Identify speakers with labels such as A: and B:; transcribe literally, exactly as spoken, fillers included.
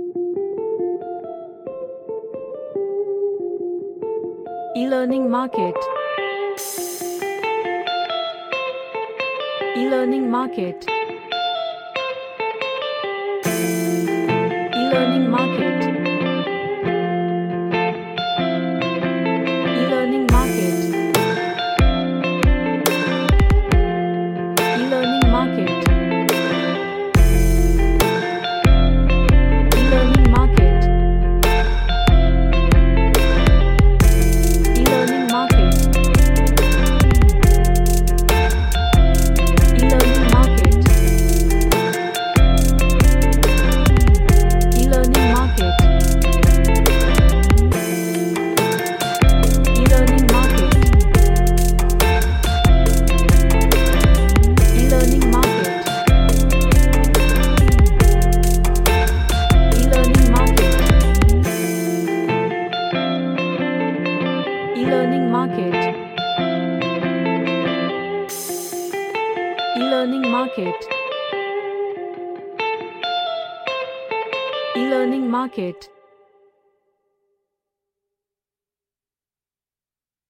A: E-learning market. E-learning market. E-learning market. E-learning market. E-learning market. E-learning market. E-learning market. E-learning market. E-learning market. E-learning market. E-learning market. E-learning market. E-learning market. E-learning market. E-learning market.